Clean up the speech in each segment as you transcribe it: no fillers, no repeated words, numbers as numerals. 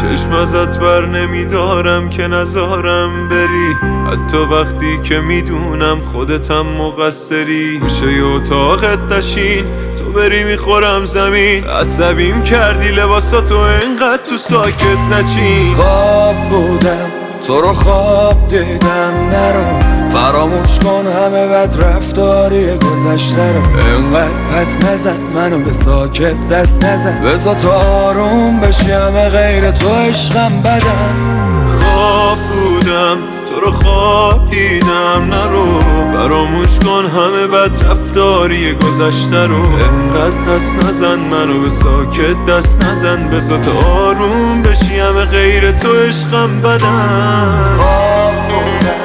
چشم ازت بر نمیدارم که نذارم بری، حتی وقتی که میدونم خودتم مقصری. گوشه اتاقت نشین تو بری میخورم زمین، عصبیم کردی لباساتو اینقدر تو ساکت نچین. خواب بودم تو رو خواب دیدم، نرو فراموش کن همه بد رفتاری گذشته رو. اینقدر پس نزن منو به ساکت دست نزن، بذار تو آروم بشی همه غیر تو عشقم بدن. خواب بودم تو رو خواب دیدم، نرو فراموش کن همه بد رفتاری گذشته رو. اینقدر پس نزن منو به ساکت دست نزن، بذار تو آروم بشی همه غیر تو عشقم بدن. خواب بودم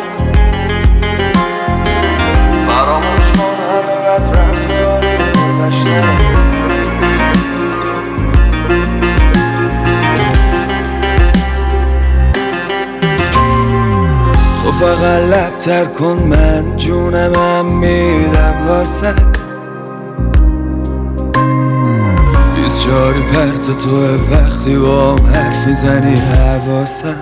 فراموش کن همه بد رفتاری گذشته رو. تو فقط لب تر کن من جونمم میدم واسد، بیچاری پرت توه وقتی با هم حرف میزنی حواسم.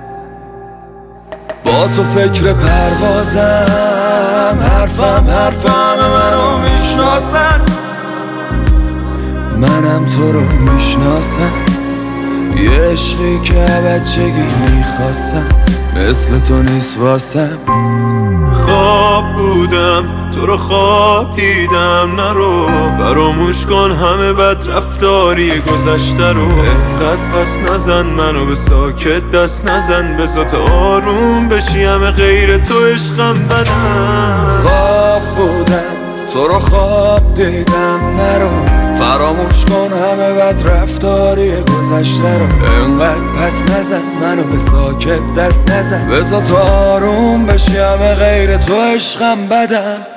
با تو فکر پروازم، حرفم منو میشناسن، منم تو رو میشناسم. یه عشقی که بچگی میخواستم مثل تو نیست واسم. خواب بودم تو رو خواب دیدم، نرو فراموش کن همه بد رفتاری گذشته رو. اینقدر پس نزن منو به ساکت دست نزن، بذار تو آروم بشی همه غیر تو عشقم بدن. خواب بودم تو رو خواب دیدم، نرو فراموش کن همه بد رفتاری گذشته رو. اینقدر پس نزن منو به ساکت دست نزن، بذار تو آروم بشی همه غیر تو عشقم بدن.